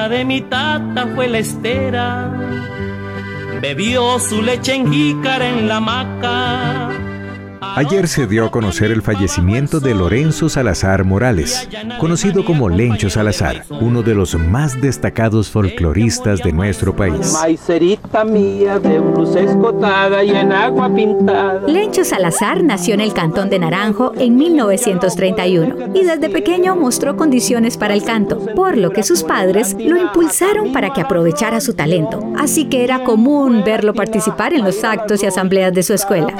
abuela de mi tata fue la estera, bebió su leche en jícara en la hamaca. Ayer se dio a conocer el fallecimiento de Lorenzo Salazar Morales, conocido como Lencho Salazar, uno de los más destacados folcloristas de nuestro país. Maicerita mía de blusa escotada y en agua pintada. Lencho Salazar nació en el Cantón de Naranjo en 1931 y desde pequeño mostró condiciones para el canto, por lo que sus padres lo impulsaron para que aprovechara su talento. Así que era común verlo participar en los actos y asambleas de su escuela.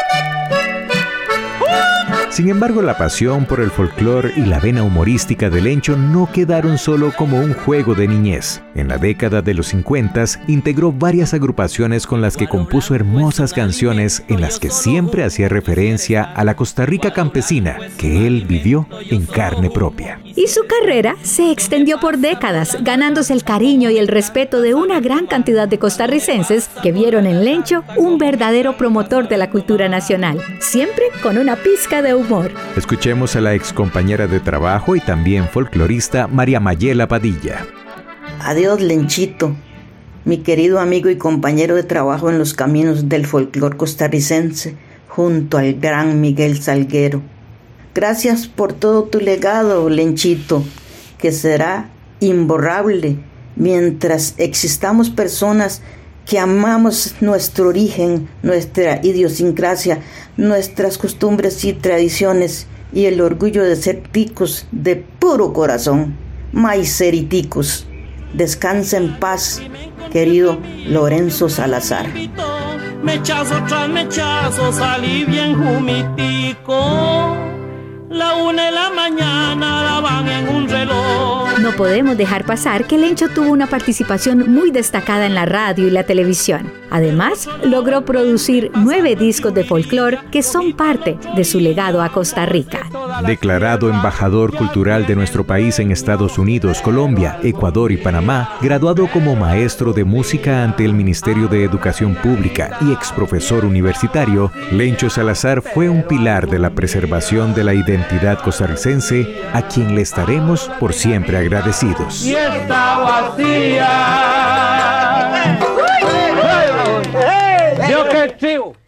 Sin embargo, la pasión por el folclore y la vena humorística de Lencho no quedaron solo como un juego de niñez. En la década de los 50 integró varias agrupaciones con las que compuso hermosas canciones en las que siempre hacía referencia a la Costa Rica campesina que él vivió en carne propia. Y su carrera se extendió por décadas, ganándose el cariño y el respeto de una gran cantidad de costarricenses que vieron en Lencho un verdadero promotor de la cultura nacional, siempre con una pizca de humor. Escuchemos a la excompañera de trabajo y también folclorista María Mayela Padilla. Adiós, Lenchito, mi querido amigo y compañero de trabajo en los caminos del folclor costarricense, junto al gran Miguel Salguero. Gracias por todo tu legado, Lenchito, que será imborrable mientras existamos personas que amamos nuestro origen, nuestra idiosincrasia, nuestras costumbres y tradiciones y el orgullo de ser ticos de puro corazón. Maiceriticos, descansa en paz, querido Lorenzo Salazar. Mechazo tras mechazo salí bien jumitico. La 1 de la mañana daban en un reloj. No podemos dejar pasar que Lencho tuvo una participación muy destacada en la radio y la televisión. Además, logró producir 9 discos de folclore que son parte de su legado a Costa Rica. Declarado embajador cultural de nuestro país en Estados Unidos, Colombia, Ecuador y Panamá, graduado como maestro de música ante el Ministerio de Educación Pública y exprofesor universitario, Lencho Salazar fue un pilar de la preservación de la identidad costarricense, a quien le estaremos por siempre agradecidos. Y está vacía. Yo que chivo.